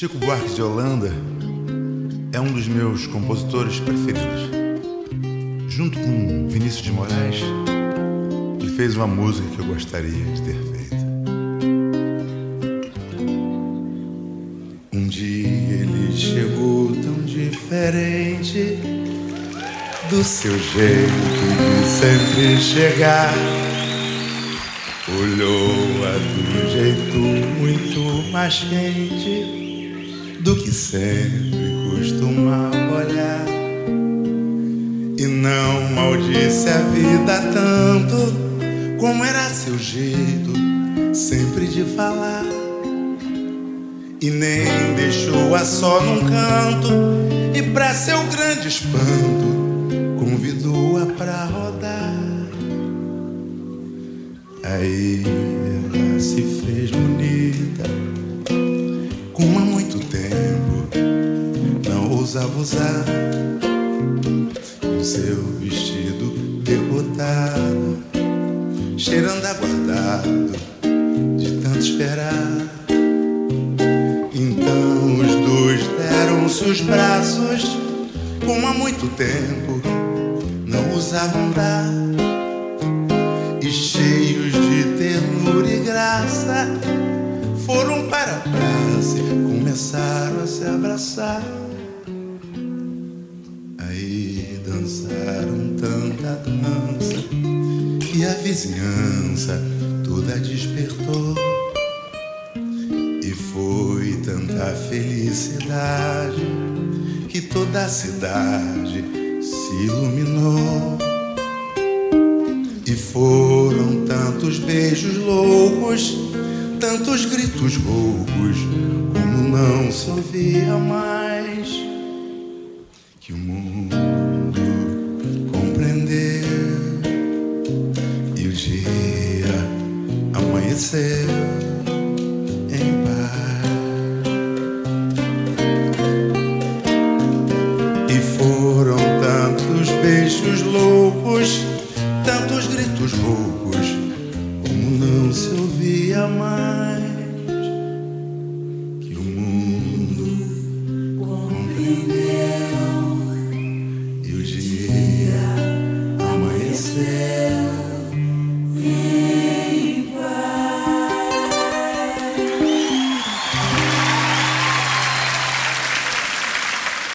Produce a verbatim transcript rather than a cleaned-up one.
Chico Buarque de Holanda é um dos meus compositores preferidos. Junto com Vinícius de Moraes, ele fez uma música que eu gostaria de ter feito. Um dia ele chegou tão diferente do seu jeito de sempre chegar. Olhou-a de um jeito muito mais quente do que sempre costumava olhar, e não maldisse a vida tanto como era seu jeito sempre de falar, e nem deixou-a só num canto, e pra seu grande espanto convidou-a pra rodar. Aí ela se fez bonita, como há muito tempo não ousava usar, o seu vestido decotado, cheirando aguardado de tanto esperar. Então os dois deram-se os braços, como há muito tempo não ousavam dar, e cheios de ternura e graça foram para a praça e começaram a se abraçar. Aí dançaram tanta dança que a vizinhança toda despertou, e foi tanta felicidade que toda a cidade se iluminou. E foram tantos beijos loucos, tantos gritos roucos, como não se ouvia mais, que o mundo compreendeu e o dia amanheceu em paz. E foram tantos beijos loucos, tantos gritos roucos, como não se ouvia mais, que o mundo compreendeu e o dia amanheceu.